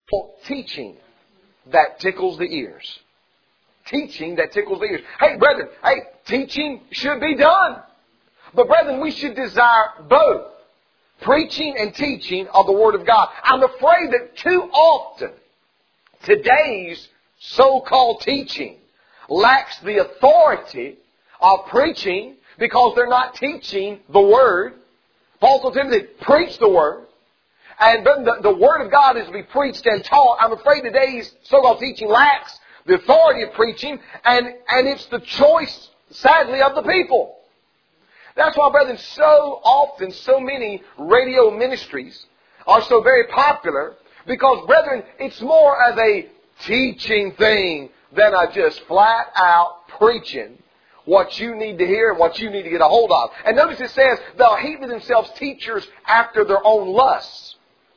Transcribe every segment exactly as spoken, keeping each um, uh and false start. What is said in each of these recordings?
teaching that tickles the ears. Teaching that tickles the ears. Hey, brethren, hey, teaching should be done. But brethren, we should desire both preaching and teaching of the Word of God. I'm afraid that too often today's so-called teaching lacks the authority of preaching because they're not teaching the Word. Paul told Timothy, preach the Word. And then the, the Word of God is to be preached and taught. I'm afraid today's so-called teaching lacks the authority of preaching, and, and it's the choice, sadly, of the people. That's why, brethren, so often, so many radio ministries are so very popular, because, brethren, it's more of a teaching thing than a just flat-out preaching what you need to hear and what you need to get a hold of. And notice it says, they'll heap to themselves teachers after their own lusts.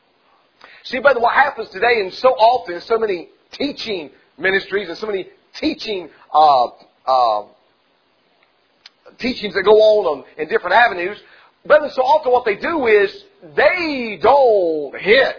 See, brother, what happens today, and so often, so many teaching ministries and so many teaching uh, uh, teachings that go on, on in different avenues, brother, so often what they do is they don't hit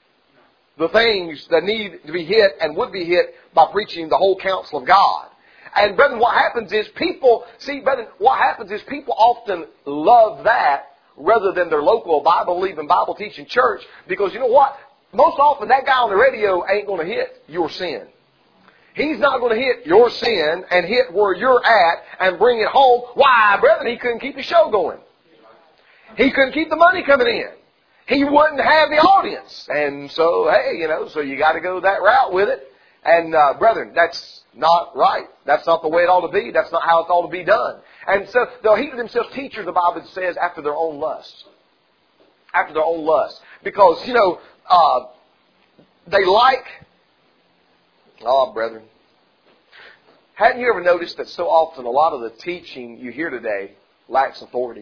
the things that need to be hit and would be hit by preaching the whole counsel of God. And brethren, what happens is people, see, brethren, what happens is people often love that rather than their local Bible-believing, Bible-teaching church, because you know what? Most often that guy on the radio ain't going to hit your sin. He's not going to hit your sin and hit where you're at and bring it home. Why, brethren, he couldn't keep the show going. He couldn't keep the money coming in. He wouldn't have the audience. And so, hey, you know, so you got to go that route with it. And, uh, brethren, that's not right. That's not the way it ought to be. That's not how it ought to be done. And so they'll heap themselves teachers, the Bible says, after their own lust. After their own lust. Because, you know, uh, they like... Oh, brethren. Hadn't you ever noticed that so often a lot of the teaching you hear today lacks authority?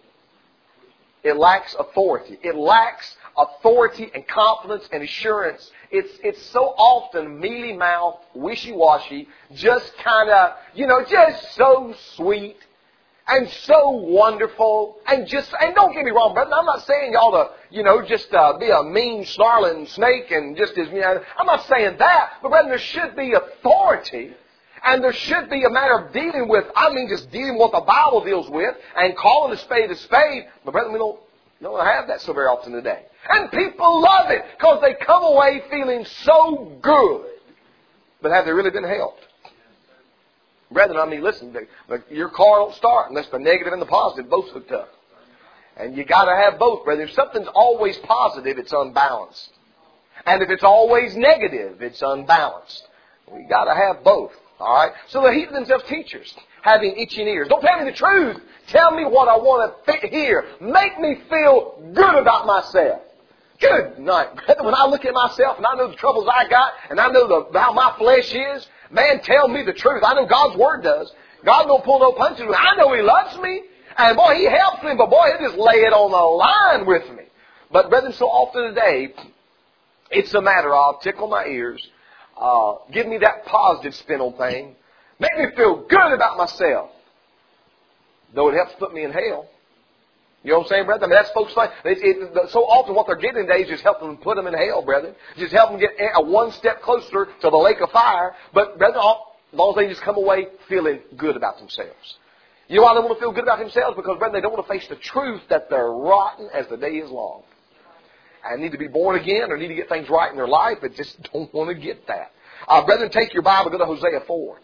It lacks authority. It lacks authority and confidence and assurance. It's it's so often mealy-mouthed, wishy-washy, just kind of, you know, just so sweet and so wonderful. And just, and don't get me wrong, brother, I'm not saying y'all to, you know, just uh, be a mean, snarling snake and just as, you know, I'm not saying that. But brother, there should be authority. And there should be a matter of dealing with, I mean just dealing with what the Bible deals with and calling a spade a spade. But brethren, we don't, don't have that so very often today. And people love it because they come away feeling so good. But have they really been helped? Brethren, I mean, listen, your car don't start unless the negative and the positive both hooked up. And you got to have both, brother. If something's always positive, it's unbalanced. And if it's always negative, it's unbalanced. We got to have both. All right? So they heap themselves teachers, having itching ears. Don't tell me the truth. Tell me what I want to hear. Make me feel good about myself. Good night, brother. When I look at myself and I know the troubles I got and I know the, how my flesh is, man, tell me the truth. I know God's Word does. God don't pull no punches. I know He loves me. And boy, He helps me. But boy, He'll just lay it on the line with me. But brethren, so often today, it's a matter of tickle my ears. Uh, give me that positive spin on thing. Make me feel good about myself. Though it helps put me in hell. You know what I'm saying, brother? I mean, that's folks like, it, it, so often what they're getting today is just helping them put them in hell, brother. Just help them get a one step closer to the lake of fire. But, brother, as long as they just come away feeling good about themselves. You know why they want to feel good about themselves? Because, brother, they don't want to face the truth that they're rotten as the day is long. And need to be born again or need to get things right in their life, but just don't want to get that. Uh, brethren, take your Bible, go to Hosea four.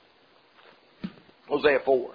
Hosea four.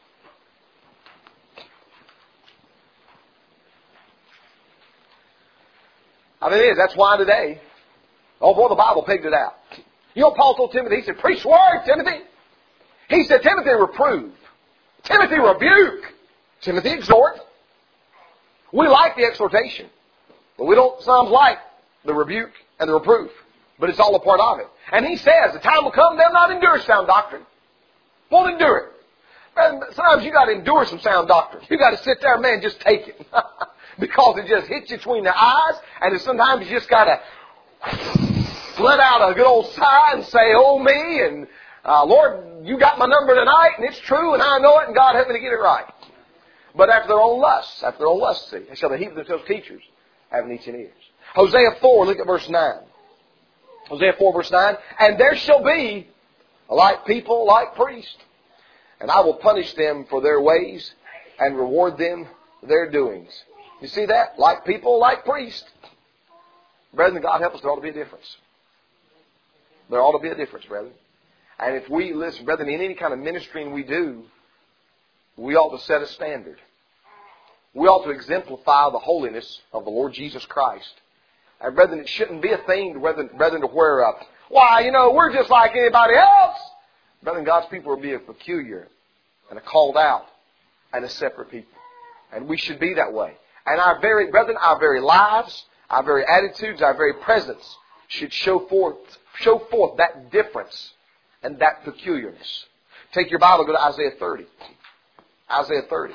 I mean, it is. That's why today, oh boy, the Bible pegged it out. You know what Paul told Timothy? He said, preach the word, Timothy. He said, Timothy, reprove. Timothy, rebuke. Timothy, exhort. We like the exhortation. But we don't sometimes like the rebuke and the reproof. But it's all a part of it. And he says, the time will come, they'll not endure sound doctrine. Won't endure it. And sometimes you got to endure some sound doctrine. You got to sit there, man, just take it. Because it just hits you between the eyes. And sometimes you just got to let out a good old sigh and say, oh me. And uh, Lord, you got my number tonight. And it's true. And I know it. And God help me to get it right. But after their own lusts, after their own lusts, see, they shall heap themselves teachers, having itching ears. Hosea four, look at verse nine. Hosea four verse nine. And there shall be like people, like priests. And I will punish them for their ways and reward them their doings. You see that? Like people, like priests. Brethren, God help us, there ought to be a difference. There ought to be a difference, brethren. And if we, listen, brethren, in any kind of ministering we do, we ought to set a standard. We ought to exemplify the holiness of the Lord Jesus Christ. And brethren, it shouldn't be a thing, brethren, brethren to where, uh, why, you know, we're just like anybody else. Brethren, God's people will be a peculiar and a called out and a separate people. And we should be that way. And our very, brethren, our very lives, our very attitudes, our very presence should show forth, show forth that difference and that peculiarness. Take your Bible, go to Isaiah thirty. Isaiah thirty.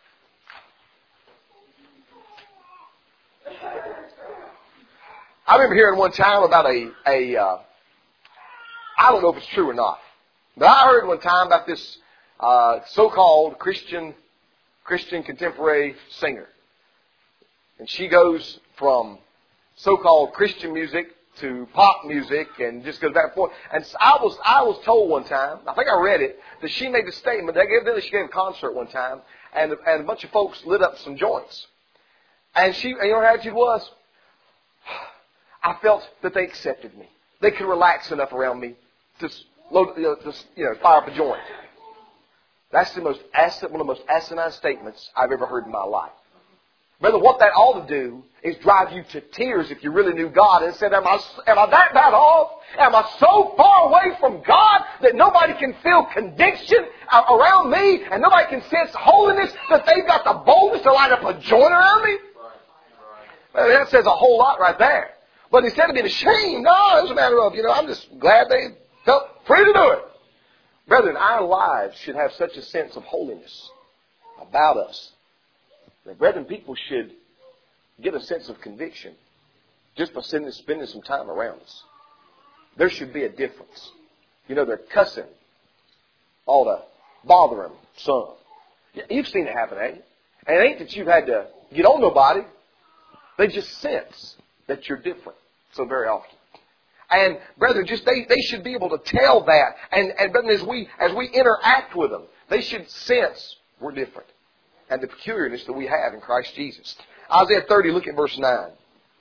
I remember hearing one time about a, a uh, I don't know if it's true or not, but I heard one time about this uh, so-called Christian, Christian contemporary singer. And she goes from so-called Christian music to pop music and just goes back and forth. And I was I was told one time, I think I read it, that she made the statement, they gave, she gave a concert one time, and, and a bunch of folks lit up some joints. And she, and you know her attitude was, I felt that they accepted me. They could relax enough around me to, load, you know, to you know, fire up a joint. That's the most one of the most asinine statements I've ever heard in my life. Brother, what that ought to do is drive you to tears if you really knew God and said, am I, am I that bad off? Am I so far away from God that nobody can feel conviction around me and nobody can sense holiness that they've got the boldness to light up a joint around me? Well, that says a whole lot right there. But instead of being ashamed, no, it was a matter of, you know, I'm just glad they felt free to do it. Brethren, our lives should have such a sense of holiness about us. The brethren, people should get a sense of conviction just by sitting and spending some time around us. There should be a difference. You know, they're cussing all to bother them some. You've seen it happen, ain't you? And it ain't that you've had to get on nobody. They just sense that you're different so very often. And brethren, just they, they should be able to tell that. And, and brethren, as we as we interact with them, they should sense we're different. And the peculiarness that we have in Christ Jesus. Isaiah thirty, look at verse nine.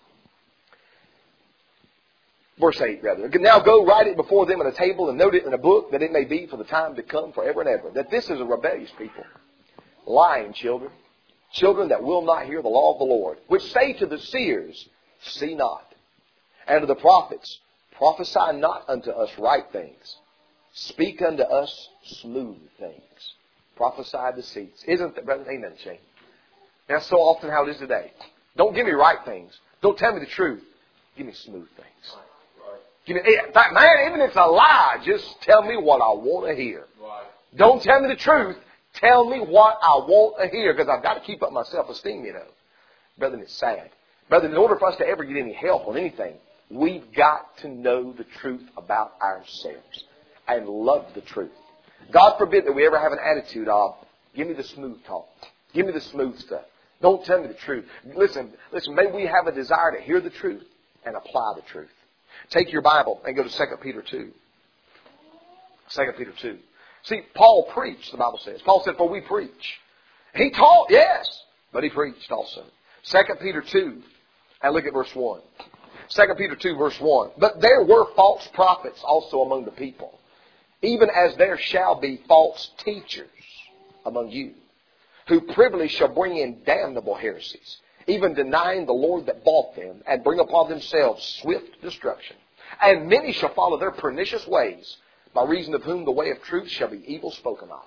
Verse eight, rather. Now go write it before them in a table and note it in a book, that it may be for the time to come forever and ever. That this is a rebellious people. Lying children. Children that will not hear the law of the Lord. Which say to the seers, see not. And to the prophets, prophesy not unto us right things. Speak unto us smooth things. Prophesy deceits. Isn't that, brother? Amen, Shane. That's so often how it is today. Don't give me right things. Don't tell me the truth. Give me smooth things. Give me, man, even if it's a lie, just tell me what I want to hear. Don't tell me the truth. Tell me what I want to hear, because I've got to keep up my self-esteem, you know. Brethren, it's sad. Brethren, in order for us to ever get any help on anything, we've got to know the truth about ourselves and love the truth. God forbid that we ever have an attitude of, give me the smooth talk. Give me the smooth stuff. Don't tell me the truth. Listen, listen, may we have a desire to hear the truth and apply the truth. Take your Bible and go to Second Peter two. Second Peter two. See, Paul preached, the Bible says. Paul said, for we preach. He taught, yes, but he preached also. Second Peter two, and look at verse one. Second Peter two, verse one. But there were false prophets also among the people, even as there shall be false teachers among you, who privily shall bring in damnable heresies, even denying the Lord that bought them, and bring upon themselves swift destruction. And many shall follow their pernicious ways, by reason of whom the way of truth shall be evil spoken of.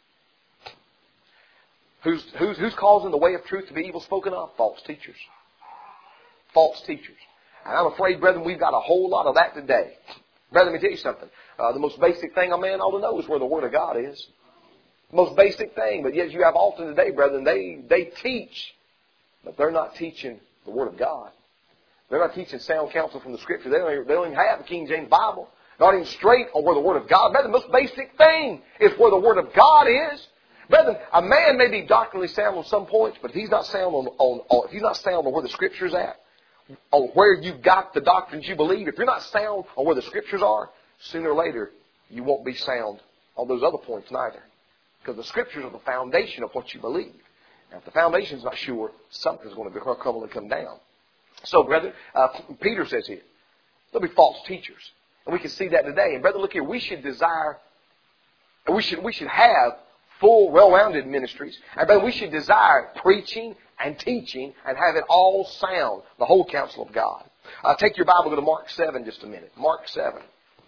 Who's, who's, who's causing the way of truth to be evil spoken of? False teachers. False teachers. And I'm afraid, brethren, we've got a whole lot of that today. Brethren, let me tell you something. Uh, the most basic thing a man ought to know is where the Word of God is. The most basic thing. But yet you have often today, brethren, they, they teach, but they're not teaching the Word of God. They're not teaching sound counsel from the Scripture. They don't even, they don't even have the King James Bible. Not even straight on where the Word of God. Brethren, the most basic thing is where the Word of God is. Brethren, a man may be doctrinally sound on some points, but if he's not sound on, on, on if he's not sound on where the Scripture's at, on where you got the doctrines you believe, if you're not sound on where the Scriptures are, sooner or later you won't be sound on those other points neither. Because the Scriptures are the foundation of what you believe. Now, if the foundation's not sure, something's going to be crumble and come down. So, brethren, uh, Peter says here, there'll be false teachers. And we can see that today. And, brethren, look here, we should desire, we should, we should have full, well-rounded ministries. And, brethren, we should desire preaching and teaching and have it all sound, the whole counsel of God. Uh, take your Bible, go to Mark seven just a minute. Mark seven.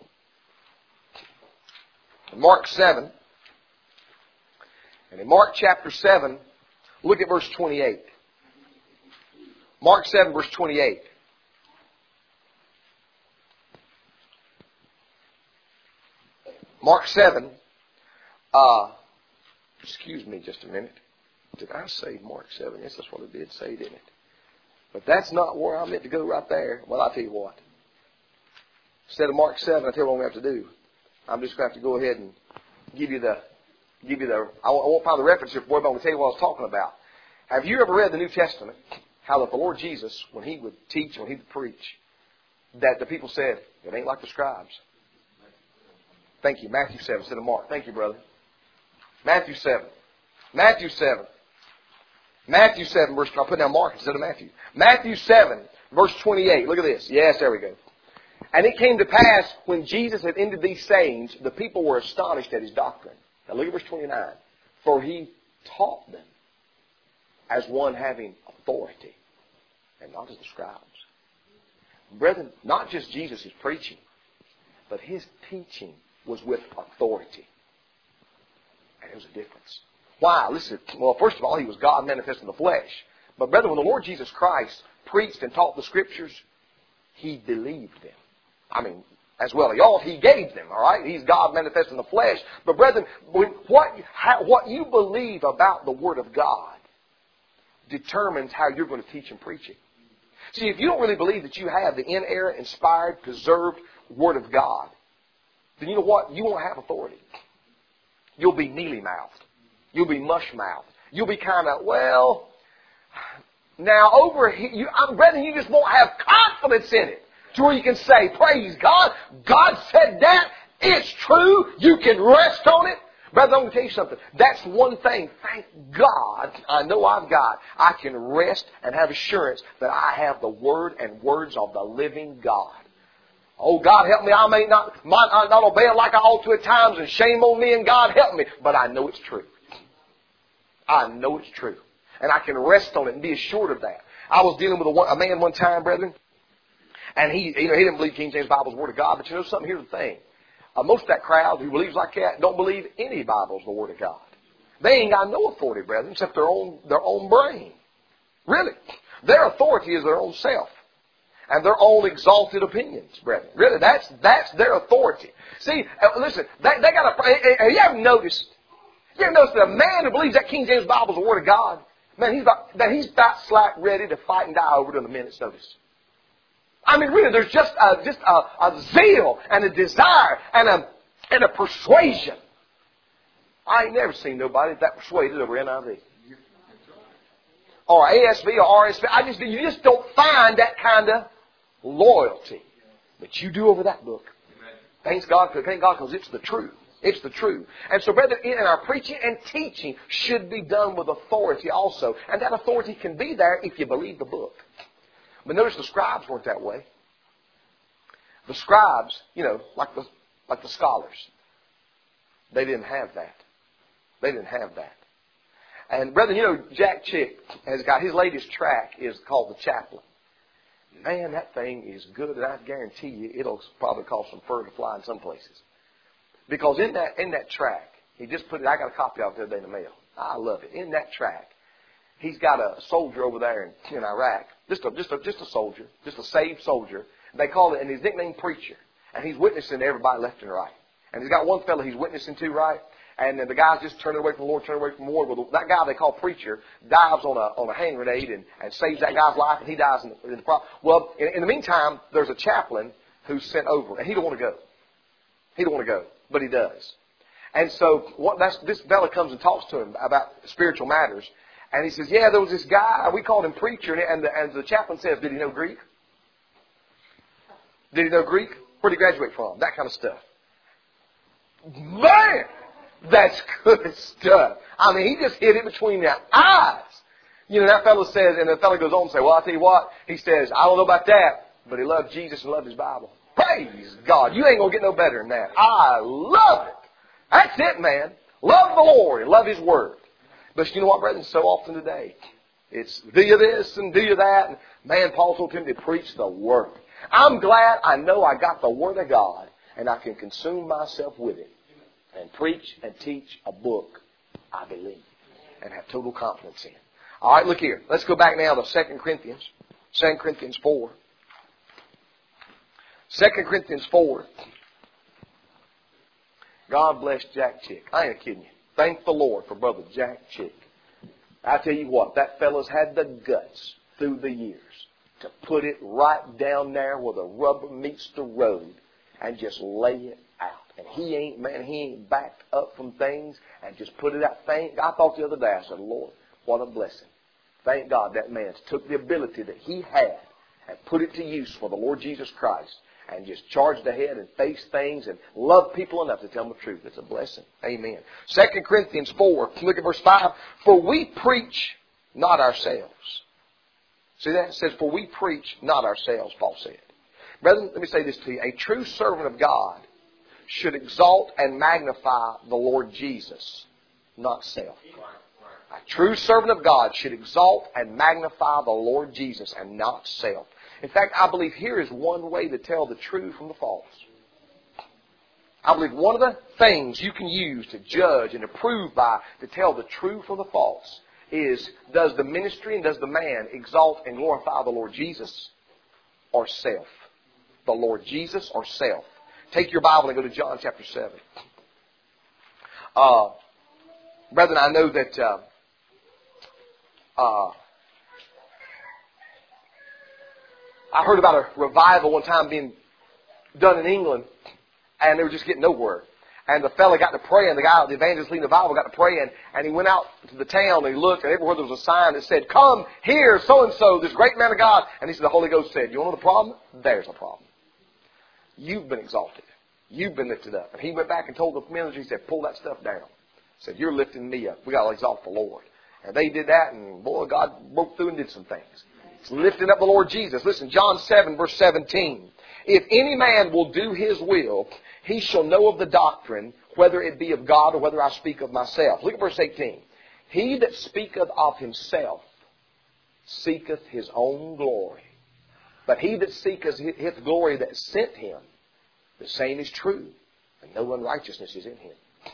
Mark seven. And in Mark chapter seven, look at verse twenty-eight. Mark seven, verse twenty-eight. Mark seven. Uh, excuse me just a minute. Did I say Mark seven? Yes, that's what it did say, didn't it? But that's not where I meant to go right there. Well, I'll tell you what. Instead of Mark seven, I'll tell you what we have to do. I'm just going to have to go ahead and give you the, give you the, I won't find the reference here for you, but I'm going to tell you what I was talking about. Have you ever read the New Testament, how that the Lord Jesus, when He would teach, when He would preach, that the people said, it ain't like the scribes. Thank you. Matthew seven instead of Mark. Thank you, brother. Matthew seven. Matthew seven. Matthew seven, verse, I'll put down Mark instead of Matthew. Matthew seven, verse twenty-eight. Look at this. Yes, there we go. And it came to pass, when Jesus had ended these sayings, the people were astonished at His doctrine. Now look at verse twenty-nine. For He taught them as one having authority, and not as the scribes. Brethren, not just Jesus' preaching, but His teaching was with authority. And there was a difference. Why? Listen, well, first of all, He was God manifest in the flesh. But brethren, when the Lord Jesus Christ preached and taught the Scriptures, He believed them. I mean, as well He ought, He gave them, all right? He's God manifest in the flesh. But brethren, when, what, how, what you believe about the Word of God determines how you're going to teach and preach it. See, if you don't really believe that you have the inerrant, inspired, preserved Word of God, then you know what? You won't have authority. You'll be mealy-mouthed. You'll be mush-mouthed. You'll be kind of, well, now over here, you, I'm brethren, you just won't have confidence in it to where you can say, praise God, God said that, it's true, you can rest on it. Brother, I'm going to tell you something. That's one thing, thank God, I know I've got. I can rest and have assurance that I have the Word and words of the living God. Oh, God help me, I may not, might not obey it like I ought to at times, and shame on me, and God help me. But I know it's true. I know it's true. And I can rest on it and be assured of that. I was dealing with a, a man one time, brethren, and he, you know, he didn't believe King James Bible was the Word of God. But you know something? Here's the thing. Uh, most of that crowd who believes like that don't believe any Bible is the Word of God. They ain't got no authority, brethren, except their own, their own brain. Really. Their authority is their own self. And their own exalted opinions, brethren. Really, that's that's their authority. See, uh, listen, they, they got a. Have you ever noticed? You ever noticed that a man who believes that King James Bible is the Word of God, man, he's about that he's about slack ready to fight and die over it in a minute's notice. I mean, really, there's just a, just a, a zeal and a desire and a and a persuasion. I ain't never seen nobody that persuaded over N I V. Or A S V or R S V. I just you just don't find that kind of loyalty. But you do over that book. Thanks God, thank God, because it's the truth. It's the truth. And so, brethren, in our preaching and teaching should be done with authority also. And that authority can be there if you believe the book. But notice the scribes weren't that way. The scribes, you know, like the like the scholars, they didn't have that. They didn't have that. And brethren, you know, Jack Chick has got his latest track is called The Chaplain. Man, that thing is good, and I guarantee you it'll probably cause some fur to fly in some places. Because in that in that track, he just put it, I got a copy of it the other day in the mail. I love it. In that track, he's got a soldier over there in, in Iraq, just a, just a, just a soldier, just a saved soldier. They call it, and his nickname Preacher. And he's witnessing to everybody left and right. And he's got one fellow he's witnessing to, right? And the guy's just turning away from the Lord, turning away from the Lord. Well, that guy they call Preacher dives on a on a hand grenade and, and saves that guy's life, and he dies in the, in the pro- Well, in, in the meantime, there's a chaplain who's sent over, and he don't want to go. He don't want to go, but he does. And so what that's, this fella comes and talks to him about spiritual matters, and he says, "Yeah, there was this guy. We called him Preacher," and the, and the chaplain says, "Did he know Greek?" Did he know Greek? Where did he graduate from? That kind of stuff. Man, that's good stuff. I mean, he just hit it between the eyes. You know, that fellow says, and the fellow goes on and says, well, I'll tell you what. He says, I don't know about that, but he loved Jesus and loved his Bible. Praise God. You ain't going to get no better than that. I love it. That's it, man. Love the Lord and love His Word. But you know what, brethren? So often today, it's do you this and do you that. And man, Paul told him to preach the Word. I'm glad I know I got the Word of God and I can consume myself with it and preach and teach a book I believe and have total confidence in. All right, look here. Let's go back now to Second Corinthians. Second Corinthians four. Second Corinthians four. God bless Jack Chick. I ain't kidding you. Thank the Lord for Brother Jack Chick. I tell you what, that fellow's had the guts through the years to put it right down there where the rubber meets the road and just lay it out. And he ain't, man, he ain't backed up from things and just put it out. Thank, I thought the other day, I said, Lord, what a blessing. Thank God that man took the ability that he had and put it to use for the Lord Jesus Christ and just charged ahead and faced things and loved people enough to tell them the truth. It's a blessing. Amen. Second Corinthians four, look at verse five. For we preach not ourselves. See that? It says, for we preach not ourselves, Paul said. Brethren, let me say this to you. A true servant of God should exalt and magnify the Lord Jesus, not self. A true servant of God should exalt and magnify the Lord Jesus and not self. In fact, I believe here is one way to tell the true from the false. I believe one of the things you can use to judge and to prove by to tell the true from the false is, does the ministry and does the man exalt and glorify the Lord Jesus or self? The Lord Jesus or self? Take your Bible and go to John chapter seven. Uh, brethren, I know that uh, uh, I heard about a revival one time being done in England, and they were just getting nowhere. And the fella got to praying, the guy, the evangelist leading the Bible, got to praying, and he went out to the town and he looked, and everywhere there was a sign that said, come here, so-and-so, this great man of God. And he said, the Holy Ghost said, you want to know the problem? There's a problem. You've been exalted. You've been lifted up. And he went back and told the ministry, he said, pull that stuff down. He said, you're lifting me up. We got to exalt the Lord. And they did that, and boy, God broke through and did some things. It's lifting up the Lord Jesus. Listen, John seven, verse seventeen. If any man will do his will, he shall know of the doctrine, whether it be of God or whether I speak of myself. Look at verse eighteen. He that speaketh of himself seeketh his own glory. But he that seeketh his glory that sent him, the same is true, and no unrighteousness is in him.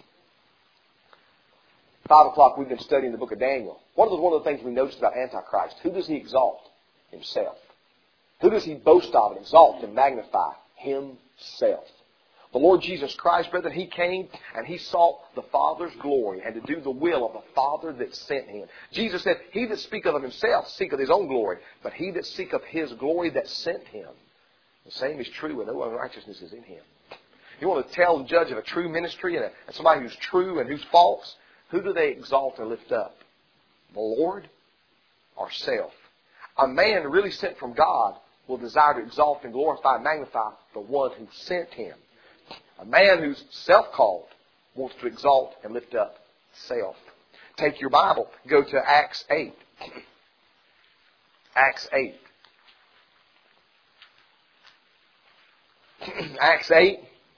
Five o'clock, we've been studying the book of Daniel. One of the, one of the things we noticed about Antichrist, who does he exalt? Himself. Who does he boast of and exalt and magnify? Himself. The Lord Jesus Christ, brethren, He came and He sought the Father's glory and to do the will of the Father that sent Him. Jesus said, he that speaketh of himself seeketh his own glory, but he that seeketh his glory that sent Him, the same is true, and no unrighteousness is in him. You want to tell and judge of a true ministry and, a, and somebody who's true and who's false? Who do they exalt and lift up? The Lord or self? A man really sent from God will desire to exalt and glorify and magnify the one who sent him. A man who's self-called wants to exalt and lift up self. Take your Bible. Go to Acts eight. Acts eight. Acts eight.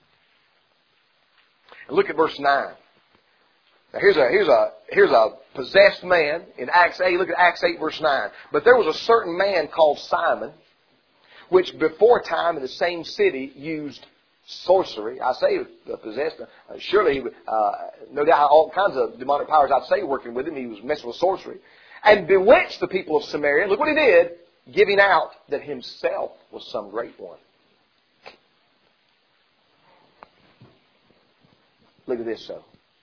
And look at verse nine. Now here's a, here's a, here's a possessed man in Acts eight. Look at Acts eight verse nine. But there was a certain man called Simon, which before time in the same city used sorcery. I say possessed. Uh, surely he would, uh, no doubt all kinds of demonic powers, I'd say, working with him. He was messing with sorcery. And bewitched the people of Samaria. Look what he did. Giving out that himself was some great one. Look at this, so.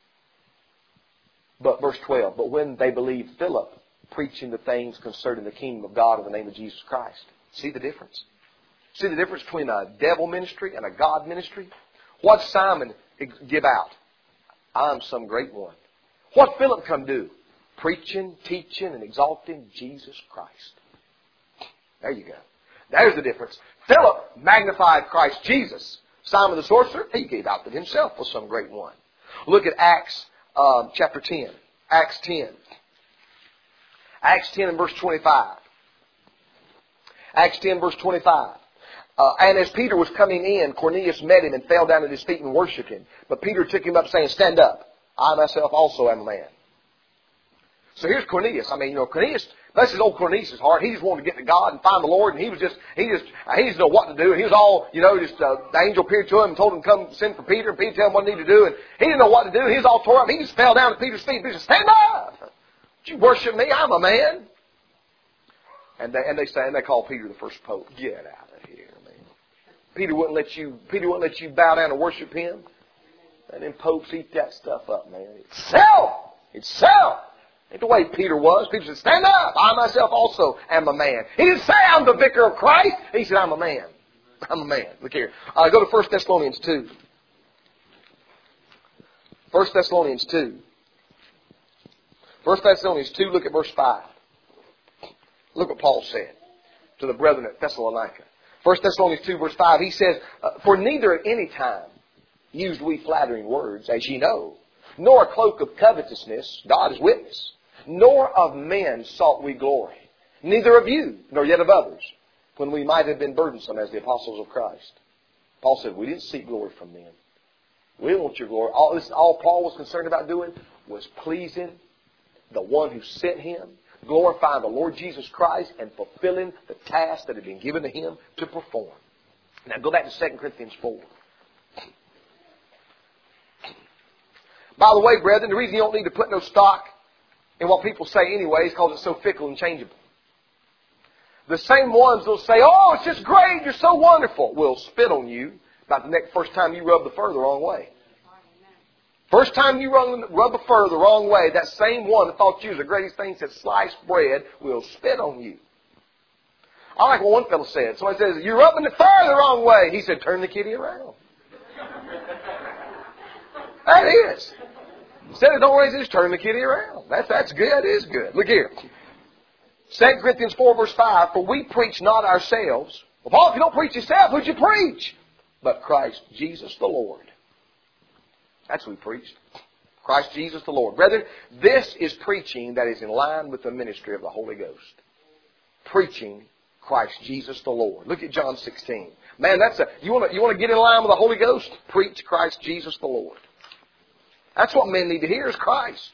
But verse twelve, but when they believed Philip, preaching the things concerning the kingdom of God in the name of Jesus Christ. See the difference? See the difference between a devil ministry and a God ministry? What did Simon give out? I'm some great one. What Philip come do? Preaching, teaching, and exalting Jesus Christ. There you go. There's the difference. Philip magnified Christ Jesus. Simon the sorcerer, he gave out that himself was some great one. Look at Acts uh, chapter ten. Acts ten. Acts ten and verse twenty-five. Acts ten verse twenty-five. Uh, and as Peter was coming in, Cornelius met him and fell down at his feet and worshipped him. But Peter took him up saying, stand up. I myself also am a man. So here's Cornelius. I mean, you know, Cornelius, that's his old Cornelius' heart. He just wanted to get to God and find the Lord, and he was just, he just, he just didn't know what to do. And he was all, you know, just, uh, the angel appeared to him and told him to come send for Peter, and Peter told him what he needed to do, and he didn't know what to do. He was all tore up. He just fell down at Peter's feet. Peter said, stand up! Don't you worship me? I'm a man. And they, and they say, and they call Peter the first pope. Get out of here, man. Peter wouldn't let you, Peter wouldn't let you bow down and worship him. And then popes eat that stuff up, man. It's self! It's self! Ain't the way Peter was. Peter said, stand up. I myself also am a man. He didn't say I'm the vicar of Christ. He said, I'm a man. I'm a man. Look here. Uh, go to First Thessalonians two. First Thessalonians two. First Thessalonians two, look at verse five. Look what Paul said to the brethren at Thessalonica. First Thessalonians two, verse five. He says, for neither at any time used we flattering words, as ye know, nor a cloak of covetousness, God is witness, nor of men sought we glory, neither of you, nor yet of others, when we might have been burdensome as the apostles of Christ. Paul said, we didn't seek glory from men. We didn't want your glory. All, listen, all Paul was concerned about doing was pleasing the one who sent him, glorifying the Lord Jesus Christ, and fulfilling the task that had been given to him to perform. Now go back to Second Corinthians four. By the way, brethren, the reason you don't need to put no stock in what people say anyway is because it's so fickle and changeable. The same ones will say, oh, it's just great, you're so wonderful, will spit on you about the next first time you rub the fur the wrong way. First time you rub, rub the fur the wrong way, that same one that thought you was the greatest thing since sliced bread will spit on you. I like what one fellow said. Somebody says, you're rubbing the fur the wrong way. He said, turn the kitty around. That is. Instead of don't raise it, just turn the kitty around. That's, that's good. That is good. Look here. Second Corinthians four verse five, for we preach not ourselves. Well, Paul, if you don't preach yourself, who'd you preach? But Christ Jesus the Lord. That's who we preached. Christ Jesus the Lord. Brethren, this is preaching that is in line with the ministry of the Holy Ghost. Preaching Christ Jesus the Lord. Look at John sixteen. Man, that's a, you want to, you want to get in line with the Holy Ghost? Preach Christ Jesus the Lord. That's what men need to hear is Christ.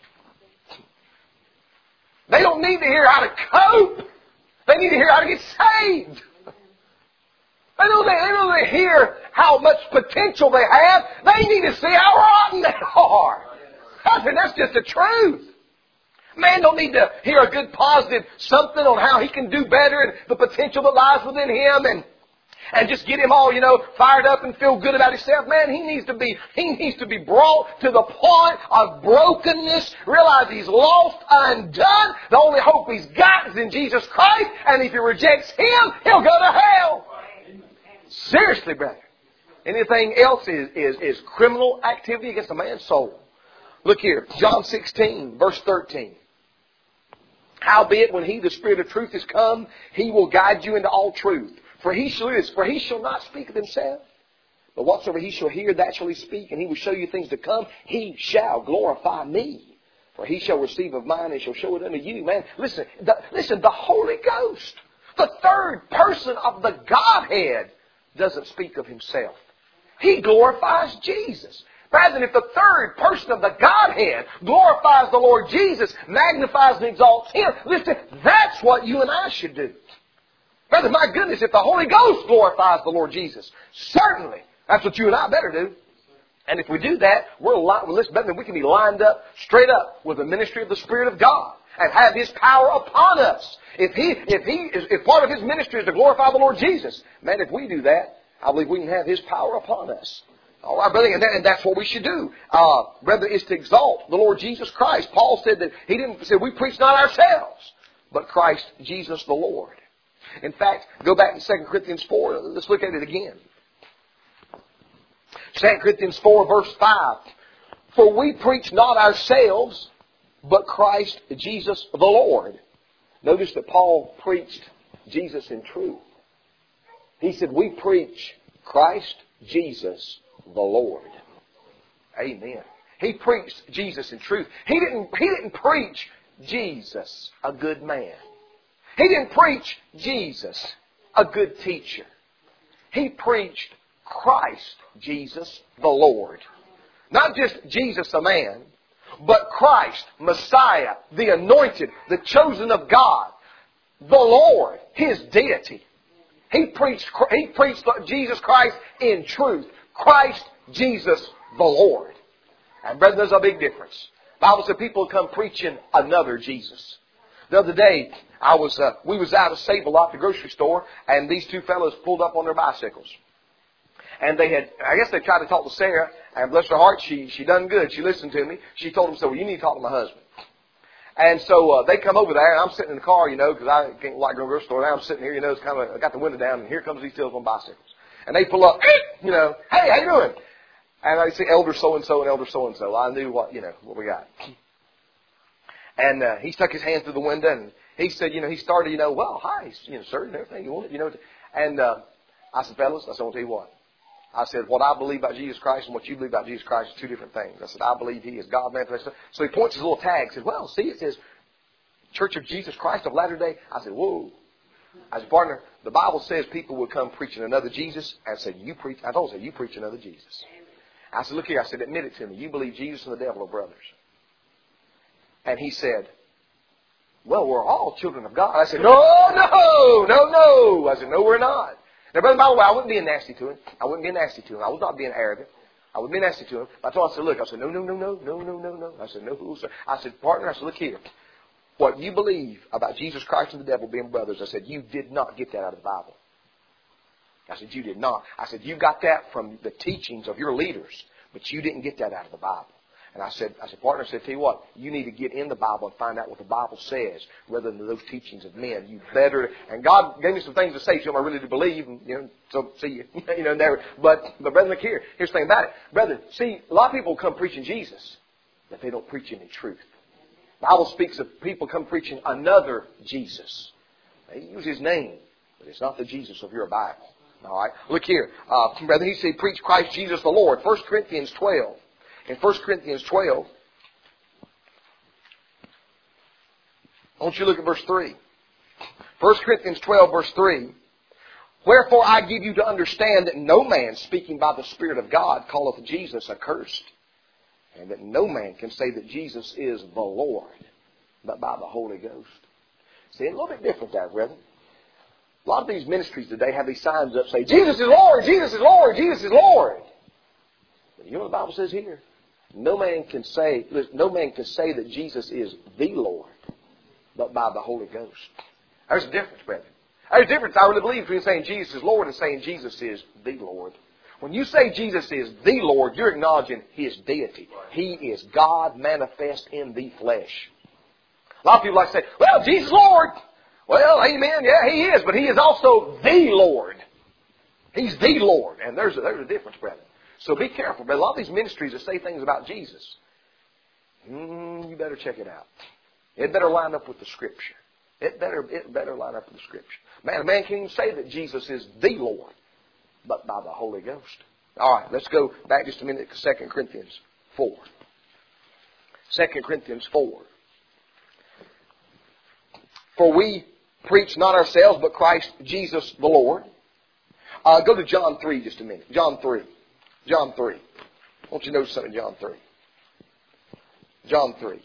They don't need to hear how to cope. They need to hear how to get saved. They don't, they don't need to hear how much potential they have. They need to see how rotten they are. I mean, that's just the truth. Man don't need to hear a good positive something on how he can do better and the potential that lies within him and And just get him all, you know, fired up and feel good about himself. Man, he needs to be, he needs to be brought to the point of brokenness. Realize he's lost, undone. The only hope he's got is in Jesus Christ. And if he rejects him, he'll go to hell. Seriously, brother. Anything else is, is, is criminal activity against a man's soul. Look here, John sixteen, verse thirteen. Howbeit, when he, the Spirit of truth, is come, he will guide you into all truth. For he shall is, for he shall not speak of himself, but whatsoever he shall hear, that shall he speak, and he will show you things to come. He shall glorify me, for he shall receive of mine and shall show it unto you. Man, listen, the, listen, the Holy Ghost, the third person of the Godhead, doesn't speak of himself. He glorifies Jesus. Rather than if the third person of the Godhead glorifies the Lord Jesus, magnifies and exalts him, listen, that's what you and I should do. Brother, my goodness, if the Holy Ghost glorifies the Lord Jesus, certainly that's what you and I better do. And if we do that, we're li- listen, better than we can be lined up, straight up with the ministry of the Spirit of God and have His power upon us. If He, if He, is, if part of His ministry is to glorify the Lord Jesus, man, if we do that, I believe we can have His power upon us. All right, brother, and, that, and that's what we should do. Uh, brother, is to exalt the Lord Jesus Christ. Paul said that he didn't say we preach not ourselves, but Christ Jesus the Lord. In fact, go back to Second Corinthians four. Let's look at it again. Second Corinthians four, verse five. For we preach not ourselves, but Christ Jesus the Lord. Notice that Paul preached Jesus in truth. He said, we preach Christ Jesus the Lord. Amen. He preached Jesus in truth. He didn't, he didn't preach Jesus, a good man. He didn't preach Jesus, a good teacher. He preached Christ Jesus the Lord. Not just Jesus a man, but Christ, Messiah, the anointed, the chosen of God, the Lord, His deity. He preached, he preached Jesus Christ in truth. Christ Jesus the Lord. And brethren, there's a big difference. The Bible said people come preaching another Jesus. The other day, I was uh, we was out of Save-A-Lot, the grocery store, and these two fellows pulled up on their bicycles. And they had, I guess they tried to talk to Sarah, and bless her heart, she she done good. She listened to me. She told them, so well, you need to talk to my husband. And so uh, they come over there, and I'm sitting in the car, you know, because I can't like going to the grocery store. Now I'm sitting here, you know, it's kind of, I got the window down, and here comes these two on bicycles. And they pull up, you know, hey, how you doing? And I say, elder so-and-so and elder so-and-so. I knew what, you know, what we got. And uh, he stuck his hand through the window, and he said, you know, he started, you know, well, hi, you know, sir, and everything you wanted, you know. And uh, I said, fellas, I said, I'll tell you what. I said, what I believe about Jesus Christ and what you believe about Jesus Christ is two different things. I said, I believe He is God manifested. So he points his little tag. He says, well, see, it says Church of Jesus Christ of Latter-day. I said, whoa. I said, partner, the Bible says people will come preaching another Jesus. And I said, you preach, I told him, you preach another Jesus. I said, look here. I said, admit it to me. You believe Jesus and the devil are brothers. And he said, well, we're all children of God. I said, no, no, no, no. I said, no, we're not. Now, brother, by the way, I wasn't being nasty to him. I wasn't being nasty to him. I was not being arrogant. I wasn't being nasty to him. But I told him, I said, look, I said, no, no, no, no, no, no, no, no. I said, no, sir. I said, partner, I said, look here. What you believe about Jesus Christ and the devil being brothers, I said, you did not get that out of the Bible. I said, you did not. I said, you got that from the teachings of your leaders, but you didn't get that out of the Bible. And I said, I said, partner, I said, tell you what, you need to get in the Bible and find out what the Bible says rather than those teachings of men. You better, and God gave me some things to say to him I really do believe, and, you know, so see you, you know, never. But, but brother, look here, here's the thing about it. Brother, see, a lot of people come preaching Jesus, but they don't preach any truth. The Bible speaks of people come preaching another Jesus. They use His name, but it's not the Jesus of your Bible. All right, look here, uh, brother, he said, preach Christ Jesus the Lord. First Corinthians twelve. In First Corinthians twelve, I want you to look at verse three. First Corinthians twelve, verse three. Wherefore I give you to understand that no man speaking by the Spirit of God calleth Jesus accursed, and that no man can say that Jesus is the Lord, but by the Holy Ghost. See, it's a little bit different there, brethren. A lot of these ministries today have these signs up saying, Jesus is Lord, Jesus is Lord, Jesus is Lord. But you know what the Bible says here? No man can say, no man can say that Jesus is the Lord, but by the Holy Ghost. There's a difference, brethren. There's a difference, I really believe, between saying Jesus is Lord and saying Jesus is the Lord. When you say Jesus is the Lord, you're acknowledging His deity. He is God manifest in the flesh. A lot of people like to say, well, Jesus is Lord. Well, amen, yeah, He is, but He is also the Lord. He's the Lord. And there's a, there's a difference, brethren. So be careful. But a lot of these ministries that say things about Jesus, mm, you better check it out. It better line up with the Scripture. It better, it better line up with the Scripture. Man, a man can't even say that Jesus is the Lord, but by the Holy Ghost. All right, let's go back just a minute to Second Corinthians four. Second Corinthians four. For we preach not ourselves, but Christ Jesus the Lord. Uh, go to John three just a minute. John three. John three. I want you to notice something in John three. John three.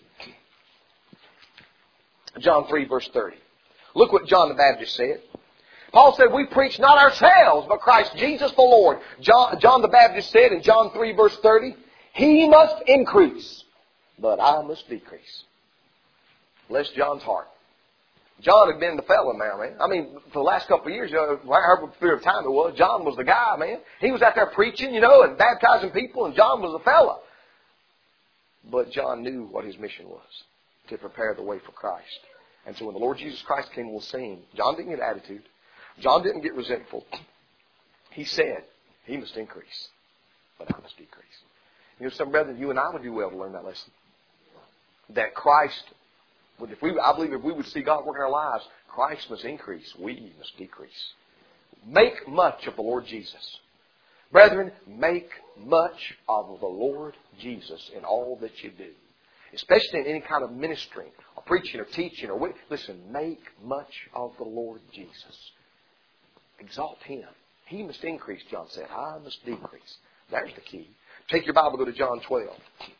John three, verse thirty. Look what John the Baptist said. Paul said, we preach not ourselves, but Christ Jesus the Lord. John, John the Baptist said in John three, verse thirty, He must increase, but I must decrease. Bless John's heart. John had been the fella now, man. I mean, for the last couple of years, you know, however period of time it was, John was the guy, man. He was out there preaching, you know, and baptizing people, and John was the fella. But John knew what his mission was, to prepare the way for Christ. And so when the Lord Jesus Christ came on the scene, John didn't get attitude. John didn't get resentful. He said, He must increase, but I must decrease. You know, some brethren, you and I would do well to learn that lesson. That Christ, if we, I believe if we would see God work in our lives, Christ must increase, we must decrease. make much of the Lord Jesus. Brethren, make much of the Lord Jesus in all that you do. Especially in any kind of ministering, or preaching, or teaching, or wit- listen, make much of the Lord Jesus. Exalt Him. He must increase, John said. I must decrease. There's the key. Take your Bible, go to John twelve.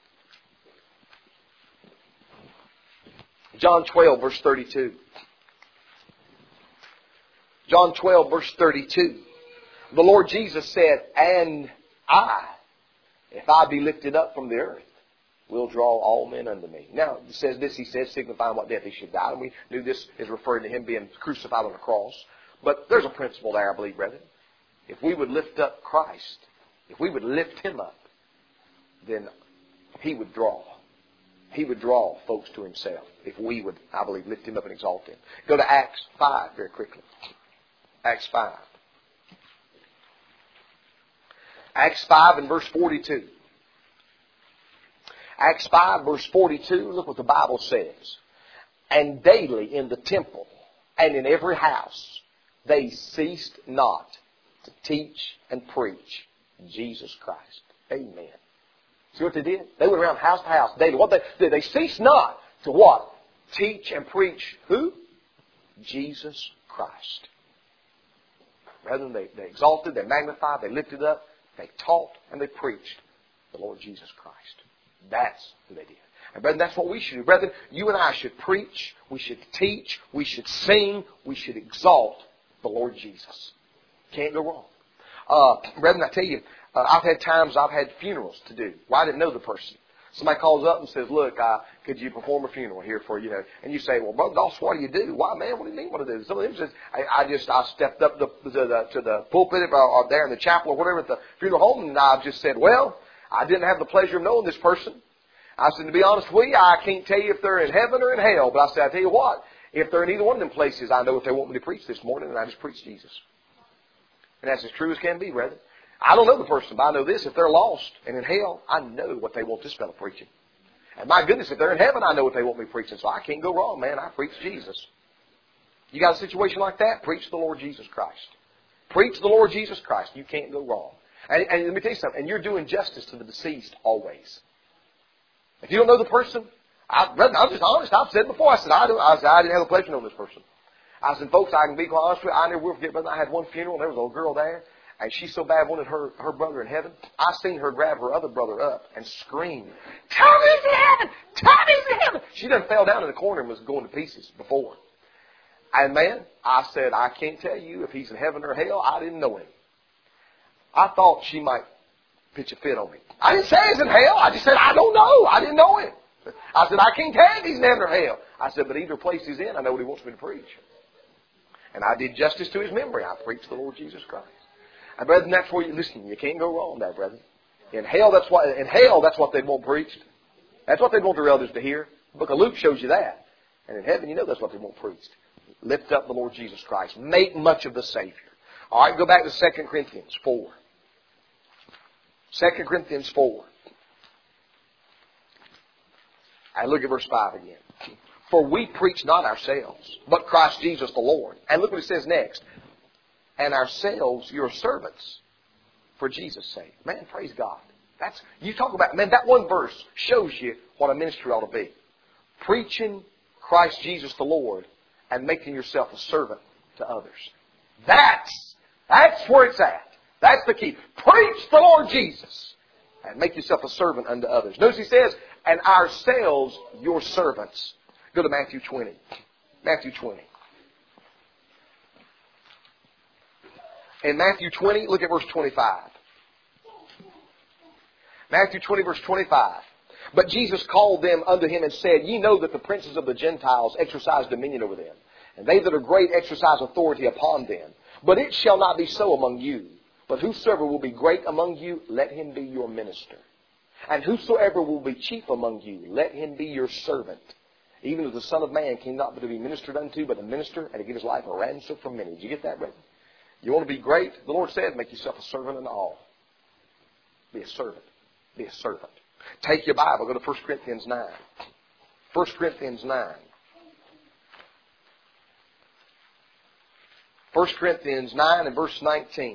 John twelve, verse thirty-two. John twelve, verse thirty-two. The Lord Jesus said, and I, if I be lifted up from the earth, will draw all men unto me. Now, it says this, he says, signifying what death he should die. And we knew this is referring to Him being crucified on the cross. But there's a principle there, I believe, brethren. If we would lift up Christ, if we would lift Him up, then He would draw. He would draw folks to Himself. If we would, I believe, lift Him up and exalt Him. Go to Acts five very quickly. Acts five. Acts five and verse forty-two. Acts five verse forty-two, look what the Bible says. And daily in the temple and in every house they ceased not to teach and preach Jesus Christ. Amen. See what they did? They went around house to house daily. What they did, they ceased not to what? Teach and preach who? Jesus Christ. Brethren, they, they exalted, they magnified, they lifted up, they taught, and they preached the Lord Jesus Christ. That's who they did. And brethren, that's what we should do. Brethren, you and I should preach, we should teach, we should sing, we should exalt the Lord Jesus. Can't go wrong. Uh, brethren, I tell you, uh, I've had times I've had funerals to do. Well, I didn't know the person. Somebody calls up and says, look, uh, could you perform a funeral here for, you know, and you say, well, Brother Doss, what do you do? Why, man, what do you mean what do I do? Some of them says, I, I just, I stepped up the, to, the, to the pulpit or, or there in the chapel or whatever at the funeral home, and I just said, well, I didn't have the pleasure of knowing this person. I said, to be honest with you, I can't tell you if they're in heaven or in hell, but I said, I tell you what, if they're in either one of them places, I know if they want me to preach this morning, and I just preach Jesus. And that's as true as can be, brethren. I don't know the person, but I know this. If they're lost and in hell, I know what they want this fellow preaching. And my goodness, if they're in heaven, I know what they want me preaching. So I can't go wrong, man. I preach Jesus. You got a situation like that? Preach the Lord Jesus Christ. Preach the Lord Jesus Christ. You can't go wrong. And, and let me tell you something. And you're doing justice to the deceased always. If you don't know the person, I, I'm just honest. I've said before. I said I, do, I, said, I didn't have the pleasure of knowing this person. I said, folks, I can be quite honest with you. I never will forget, brother. I had one funeral, and there was a little girl there. And she so bad wanted her, her brother in heaven. I seen her grab her other brother up and scream, Tommy's in heaven! Tommy's in heaven! She done fell down in the corner and was going to pieces before. And man, I said, I can't tell you if he's in heaven or hell. I didn't know him. I thought she might pitch a fit on me. I didn't say he's in hell. I just said, I don't know. I didn't know him. I said, I can't tell if he's in heaven or hell. I said, but either place he's in, I know what he wants me to preach. And I did justice to his memory. I preached the Lord Jesus Christ. And brethren, that's where you listen. You can't go wrong there, brethren. In hell, that's what in hell that's what they want preached. That's what they want their elders to hear. The book of Luke shows you that. And in heaven, you know that's what they want preached. Lift up the Lord Jesus Christ. Make much of the Savior. All right, go back to Second Corinthians four. Second Corinthians four. And look at verse five again. For we preach not ourselves, but Christ Jesus the Lord. And look what it says next. And ourselves your servants for Jesus' sake. Man, praise God. That's you talk about, man, that one verse shows you what a ministry ought to be. Preaching Christ Jesus the Lord and making yourself a servant to others. That's, that's where it's at. That's the key. Preach the Lord Jesus and make yourself a servant unto others. Notice he says, and ourselves your servants. Go to Matthew twenty. Matthew twenty. In Matthew twenty, look at verse twenty-five. Matthew twenty, verse twenty-five. But Jesus called them unto him and said, Ye know that the princes of the Gentiles exercise dominion over them, and they that are great exercise authority upon them. But it shall not be so among you. But whosoever will be great among you, let him be your minister. And whosoever will be chief among you, let him be your servant. Even as the Son of Man came not but to be ministered unto, but a minister, and to give his life a ransom for many. Did you get that, brethren? You want to be great? The Lord said, make yourself a servant in all. Be a servant. Be a servant. Take your Bible. Go to First Corinthians nine. First Corinthians nine. First Corinthians nine and verse nineteen.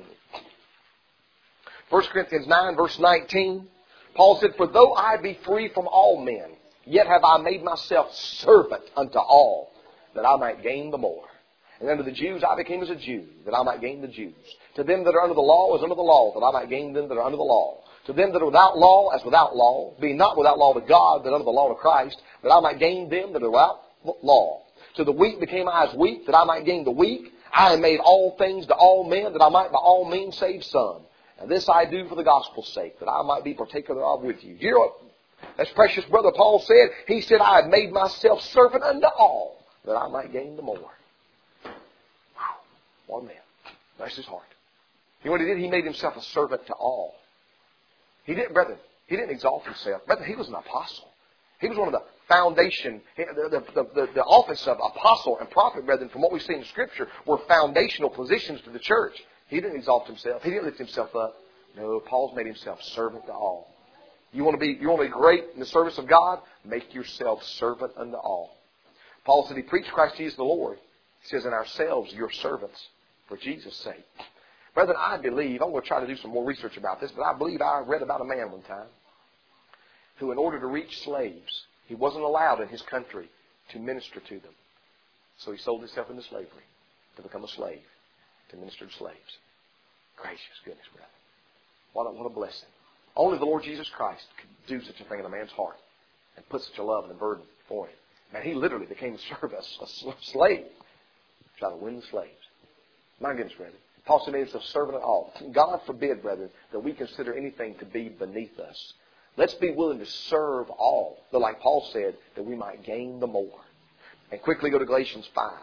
First Corinthians nine verse nineteen. Paul said, "For though I be free from all men, yet have I made myself servant unto all, that I might gain the more. And unto the Jews I became as a Jew, that I might gain the Jews. To them that are under the law as under the law, that I might gain them that are under the law. To them that are without law as without law, being not without law to God, but under the law of Christ, that I might gain them that are without law. To the weak became I as weak, that I might gain the weak. I am made all things to all men, that I might by all means save some. And this I do for the gospel's sake, that I might be partaker thereof with you." You know what? As precious brother Paul said, he said, "I have made myself servant unto all, that I might gain the more." Wow. What a man. That's his heart. You know what he did? He made himself a servant to all. He didn't, brethren, he didn't exalt himself. Brethren, he was an apostle. He was one of the foundation, the, the, the, the office of apostle and prophet, brethren, from what we see in Scripture, were foundational positions to the church. He didn't exalt himself. He didn't lift himself up. No, Paul's made himself servant to all. You want to be, you want to be great in the service of God? Make yourself servant unto all. Paul said he preached Christ Jesus the Lord. He says, "And ourselves your servants for Jesus' sake." Brethren, I believe, I'm going to try to do some more research about this, but I believe I read about a man one time who, in order to reach slaves, he wasn't allowed in his country to minister to them. So he sold himself into slavery to become a slave, to minister to slaves. Gracious goodness, brother. What a, what a blessing. Only the Lord Jesus Christ could do such a thing in a man's heart and put such a love and a burden for him. Man, he literally became a servant, a slave, trying to win the slaves. My goodness, brethren. Paul said he made himself servant at all. God forbid, brethren, that we consider anything to be beneath us. Let's be willing to serve all, but like Paul said, that we might gain the more. And quickly go to Galatians five.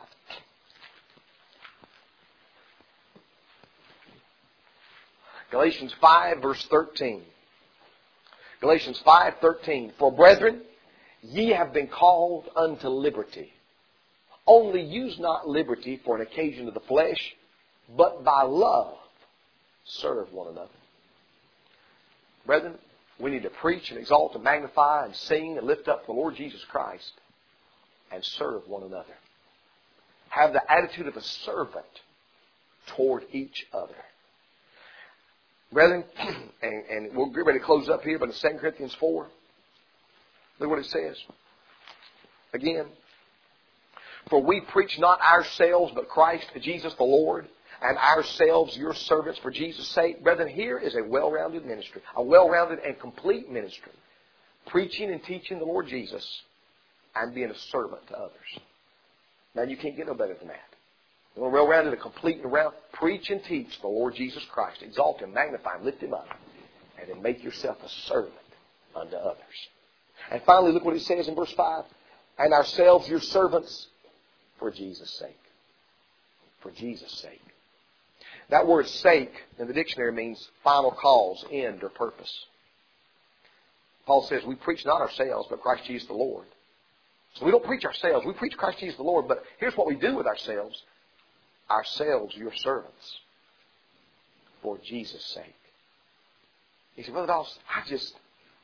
Galatians five, verse thirteen. Galatians five, thirteen. "For brethren, ye have been called unto liberty. Only use not liberty for an occasion of the flesh, but by love serve one another." Brethren, we need to preach and exalt and magnify and sing and lift up the Lord Jesus Christ and serve one another. Have the attitude of a servant toward each other. Brethren, and, and we'll get ready to close up here, but in Second Corinthians four, look what it says. Again, "For we preach not ourselves, but Christ Jesus the Lord, and ourselves your servants for Jesus' sake." Brethren, here is a well-rounded ministry, a well-rounded and complete ministry. Preaching and teaching the Lord Jesus and being a servant to others. Now, you can't get no better than that. You want well-rounded and complete and round? Preach and teach the Lord Jesus Christ. Exalt Him, magnify Him, lift Him up. And then make yourself a servant unto others. And finally, look what it says in verse five. "And ourselves your servants for Jesus' sake." For Jesus' sake. That word "sake" in the dictionary means final cause, end, or purpose. Paul says we preach not ourselves, but Christ Jesus the Lord. So we don't preach ourselves. We preach Christ Jesus the Lord, but here's what we do with ourselves. Ourselves your servants for Jesus' sake. He said, "Brother Dawes, I just,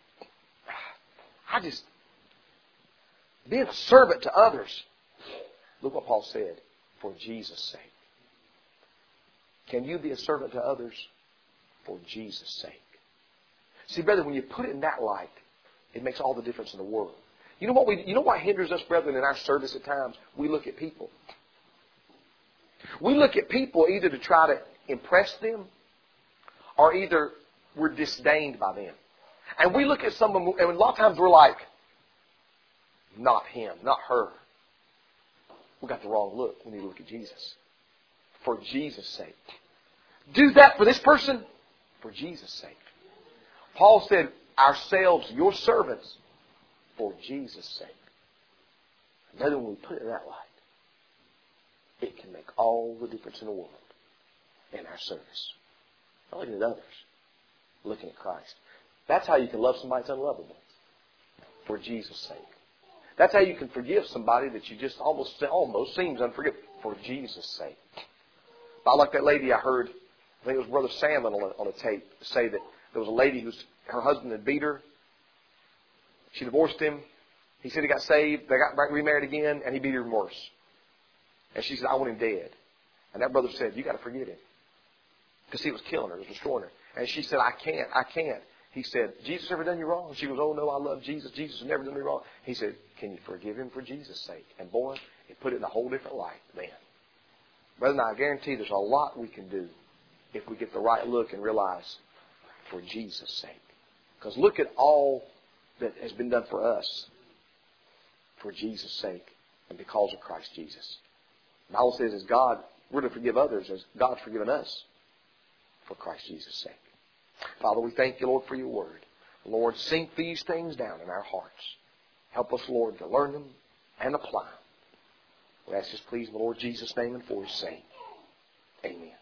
I just, being a servant to others." Look what Paul said, for Jesus' sake. Can you be a servant to others for Jesus' sake? See, brother, when you put it in that light, it makes all the difference in the world. You know what we, you know what hinders us, brethren, in our service at times? We look at people. We look at people either to try to impress them, or either we're disdained by them. And we look at someone, and a lot of times we're like, not him, not her. We got the wrong look. We need to look at Jesus. For Jesus' sake. Do that for this person for Jesus' sake. Paul said, ourselves, your servants, for Jesus' sake. And then when we put it in that light, it can make all the difference in the world in our service. Not looking at others, looking at Christ. That's how you can love somebody that's unlovable. For Jesus' sake. That's how you can forgive somebody that you just almost almost seems unforgivable. For Jesus' sake. I like that lady I heard, I think it was Brother Salmon on a, on a tape, say that there was a lady whose her husband had beat her. She divorced him. He said he got saved. They got remarried again, and he beat her even worse. And she said, I want him dead. And that brother said, you got to forgive him. Because he was killing her, he was destroying her. And she said, I can't, I can't. He said, Jesus ever done you wrong? She goes, oh no, I love Jesus. Jesus has never done me wrong. He said, can you forgive him for Jesus' sake? And boy, it put it in a whole different light then. Brother, and I guarantee there's a lot we can do if we get the right look and realize for Jesus' sake. Because look at all that has been done for us for Jesus' sake and because of Christ Jesus. The Bible says as God, we're to forgive others as God's forgiven us for Christ Jesus' sake. Father, we thank you, Lord, for your word. Lord, sink these things down in our hearts. Help us, Lord, to learn them and apply them. We ask this, please, in the Lord Jesus' name and for his sake. Amen.